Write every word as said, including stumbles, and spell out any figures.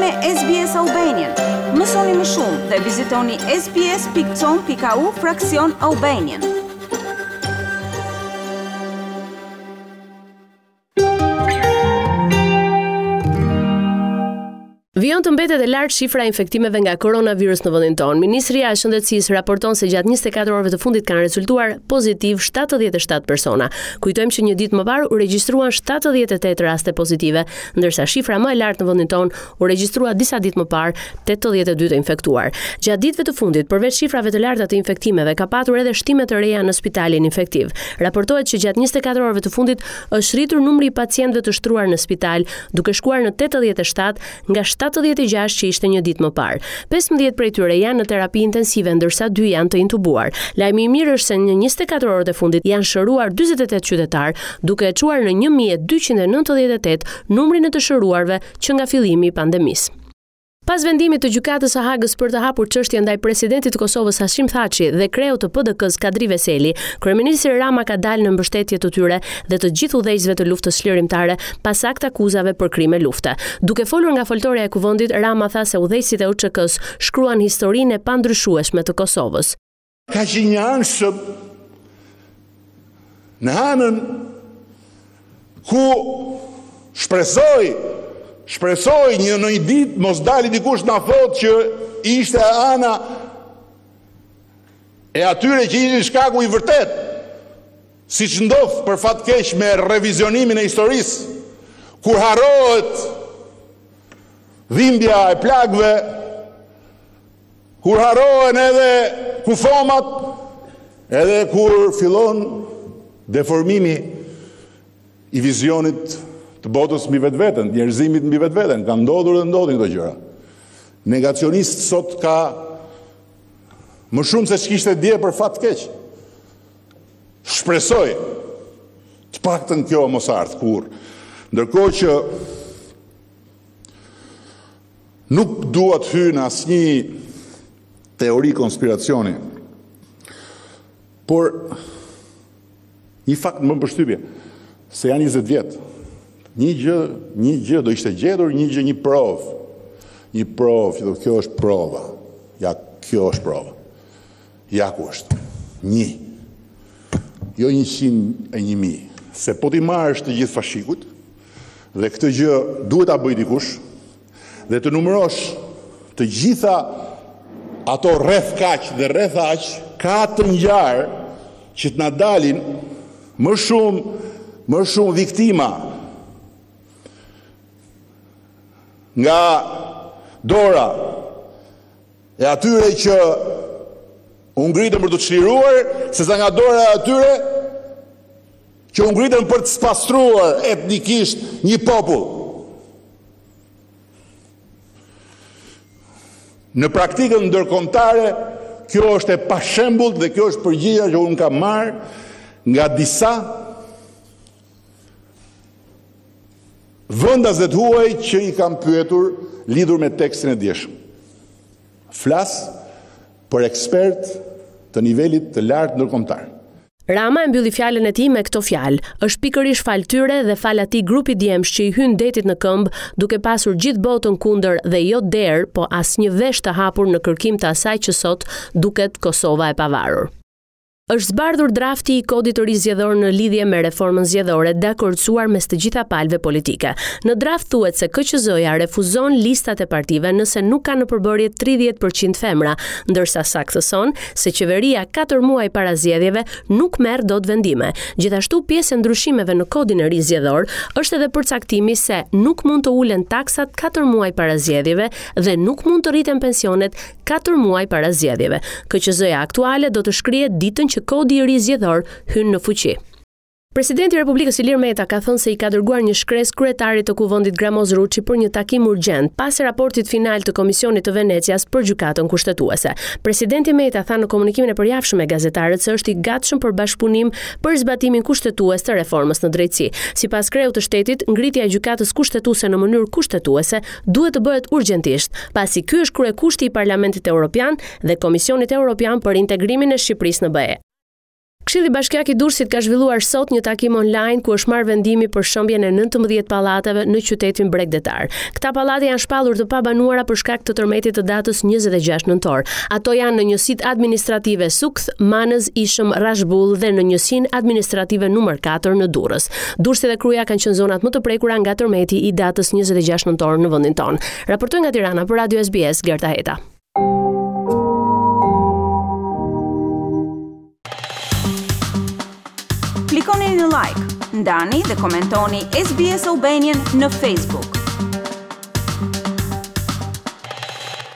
me S B S Albanian. Mësoni më shumë dhe vizitoni sbs.com.au fraksion Albanian. Vijon të mbetet e lartë shifra e infektimeve nga koronavirus në vendin tonë. Ministria e Shëndetësisë raporton se gjatë njëzet e katër orëve të fundit kanë rezultuar pozitiv shtatëdhjetë e shtatë persona. Kujtojmë që një ditë më parë u regjistruan shtatëdhjetë e tetë raste pozitive, ndërsa shifra më e lartë në vendin tonë u regjistrua disa ditë më parë, tetëdhjetë e dy të infektuar. Gjatë ditëve të fundit, përveç shifrave të larta të infektimeve, ka patur edhe shtime të reja në spitalin infektiv. Raportohet që gjatë njëzet e katër orëve të fundit është rritur numri i pacientëve të shtruar në spital, duke shkuar në tetëdhjetë e shtatë nga shtatëdhjetë e gjashtë që ishte një ditë më parë. pesëmbëdhjetë prej tyre janë në terapi intensive, ndërsa dy janë të intubuar. Lajmi i mirë është se në njëzet e katër orët e fundit janë shëruar dyzet e tetë qytetar, duke e çuar në një mijë e dyqind e nëntëdhjetë e tetë numrin e të shëruarve që nga fillimi i pandemisë. Pas vendimit të gjykatës së Hagës për të hapur çështjen ndaj presidentit të Kosovës Hashim Thaçi dhe kreut të P D K-s Kadri Veseli, kryeministri Rama ka dalë në mbështetje të tyre dhe të gjithë udhëheqësve të luftës çlirimtare pas akt akuzave për krime lufte. Duke folur nga foltorja e kuvendit, Rama tha se udhëheqësit e U Ç K-s shkruan historinë e pandryshueshme të Kosovës. Ka qenë një anshëm në anën ku shpresoj Shpresoj një në një ditë mos dali dikush na thotë që ishte ana e atyre që ishin shkaku i vërtet, siç ndodh për fat keq me revizionimin e historisë, kur harrohet dhimbja e plagëve, kur harrohen edhe kufomat, edhe kur fillon deformimi i vizionit të botës mbi vetveten, njerëzimit mbi vetveten, ka ndodhur dhe ndodhin këto gjëra. Negacionist sot ka më shumë se ç'kishte dje për fat keq. Shpresoj të paktën kjo mos ardh kurrë. Ndërkohë që nuk dua të hyj në asnjë teori konspiracioni, por një fakt më përshtypje se janë njëzet vjet. Një gjë, një gjë do ishte gjetur, një gjë, një provë. Një provë, që do kjo është prova. Ja, kjo është prova. Ja ku është. Një. Jo njëqind e një mi. Se po ti marrësh të gjithë fashikut, dhe këtë gjë duhet ta bëj dikush, dhe të numërosh të gjitha ato rreth kaq dhe rreth aq, ka të ngjarë që të na dalin më shumë, më shumë viktima nga dora e atyre që u ngritën për të çliruar, sesa nga dora e atyre që u ngritën për të spastruar etnikisht një popull. Në praktikën ndërkombëtare, kjo është e pashembullt dhe kjo është përgjigjja që unë kam marrë nga disa vëndazet huaj që i kam pyetur lidhur me tekstin e djeshëm. Flas për ekspert të nivelit të lartë ndërkombëtar. Rama e mbylli fjalën e tij me këto fjalë: "Është pikërisht fal tyre dhe fal atij grupi djemsh që i hyn detit në këmbë, duke pasur gjithë botën kundër dhe jo derë, po asnjë vesh të hapur në kërkim të asaj që sot duket Kosova e pavarur." Është zbardhur drafti i kodit të ri zgjedhor në lidhje me reformën zgjedhore dakordsuar mes të gjitha palëve politike. Në draft thuhet se K Q Z-ja refuzon listat e partive nëse nuk ka në përbërje tridhjetë përqind femra, ndërsa saktëson se qeveria katër muaj para zgjedhjeve nuk merr dot vendime. Gjithashtu, pjesë e ndryshimeve në kodin e ri zgjedhor është edhe përcaktimi se nuk mund të ulen taksat katër muaj para zgjedhjeve dhe nuk mund të rriten pensionet katër muaj para zgjedhjeve. K Q Z-ja aktuale do të shkrihet ditën që kodi i ri zgjedhor hyn në fuqi. Presidenti i Republikës Ilir Meta ka thënë se i ka dërguar një shkresë kryetarit të kuvendit Gramoz Ruçi për një takim urgjent pas raportit final të Komisionit të Venecias për gjykatën kushtetuese. Presidenti Meta tha në komunikimin e përjashëm me gazetarët se është i gatshëm për bashkëpunim për zbatimin kushtetues të reformës në drejtësi. Sipas kreut të shtetit, ngritja e gjykatës kushtetuese në mënyrë kushtetuese duhet të bëhet urgjentisht, pasi ky është kryekushti i Parlamentit Evropian dhe Komisionit Evropian për integrimin e Shqipërisë në B E. Këshilli Bashkiak i Durrësit ka zhvilluar sot një takim online ku është marrë vendimi për shëmbjen e nëntëmbëdhjetë pallateve në qytetin Bregdetar. Këta pallate janë shpallur të pabanuara për shkak të tërmetit të datës njëzet e gjashtë nëntor. Ato janë në njësitë administrative Sukth, Manëz, Ishëm, Rashbull dhe në njësinë administrative numër katër në Durrës. Durrësi dhe Kruja kanë qenë zonat më të prekura nga tërmeti i datës njëzet e gjashtë nëntor në vendin tonë. Raportoi nga Tirana për Radio S B S Gerta Heta. Klikoni në like, ndani dhe komentoni S B S Albanian në Facebook.